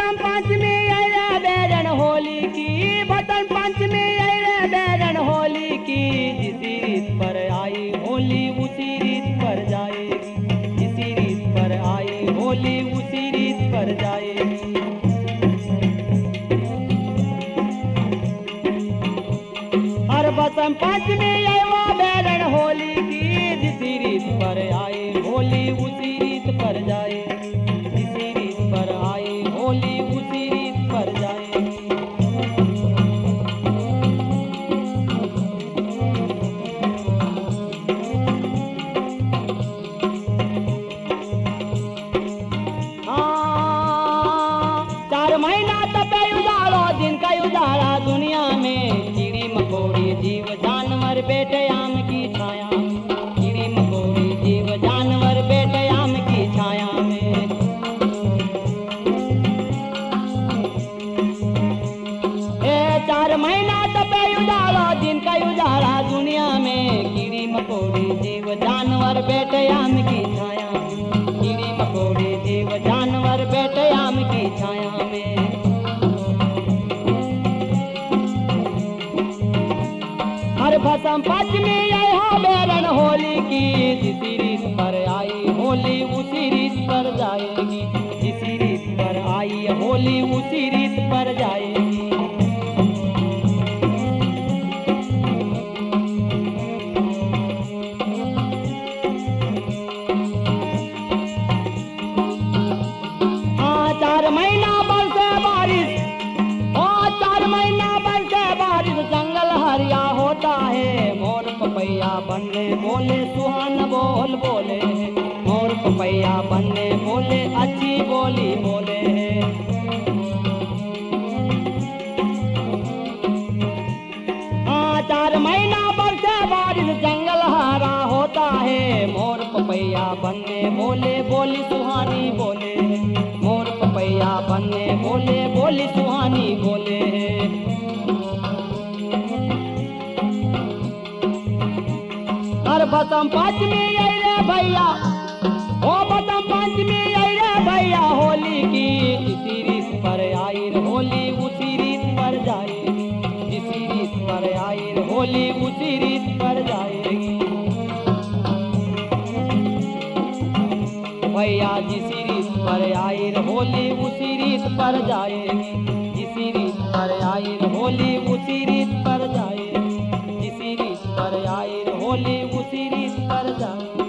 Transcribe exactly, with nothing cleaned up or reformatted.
बसंत पंचमी आई रे बैरन होली की, बसंत पंचमी आई रे बैरन होली की। जिसी रीत पर आई होली उसी रीत पर जाएगी, जिसी रीत पर आई होली उसी रीत पर जाएगी। हर बसंत पंचमी आई वो बैरन होली की, जिसी रीत पर आई होली उसी रीत पर जाएगी, जिसी रीत पर आई होली उसी रीत पर जाएगी। हाँ, चार महीना तपे उजाड़ो दिन का उजाड़ा दुनिया में, कीड़ी मकोड़ी जीव जानवर बैठे आम की छाया में, कीड़ी मकोड़ी जीव जानवर बैठे आम की छाया में। ए चार महीना तपे उजाड़ा दिन का उजाड़ा दुनिया में, कीड़ी मकोड़ी जीव जानवर बैठे आम की छाया में, कीड़ी मकोड़ी जीव जानवर बैठे आम की छाया में। हर बसंत पंचमी आई हो बैरन होली की, जिसी रीत पर आई होली उसी रीत पर जाएगी, जिसी रीत पर आई होली उसी रीत पर जाएगी। हाँ, चार महीना बरसे बारिश, ओ चार महीना बरसे बारिश, जंगल हरिया होता है। मोर पपैया बनने बोले सुहान बोल बोले, मोर पपैया बनने बोले अच्छी बोली बोले। हाँ, चार महीना बरसे बारिश जंगल हरा होता है। मोर पपैया बनने बोले बोली सुहानी बोले, मोर पपैया बनने बोले बोली सुहानी बोले। हर बसंत पंचमी आई रे भैया, ओ बसंत पंचमी आई रे भैया होली की, जिसी रीत पर आई रे होली उसी रीत पर जाएगी, जिसी रीत पर आई रे होली उसी रीत पर जाएगी। भैया जिसी रीत पर आई रे होली उसी रीत पर जाएगी, जिसी रीत पर आई रे होली उसी रीत पर जाएगी, जिसी रीत पर आई रे होली उसी रीत पर जाएगी।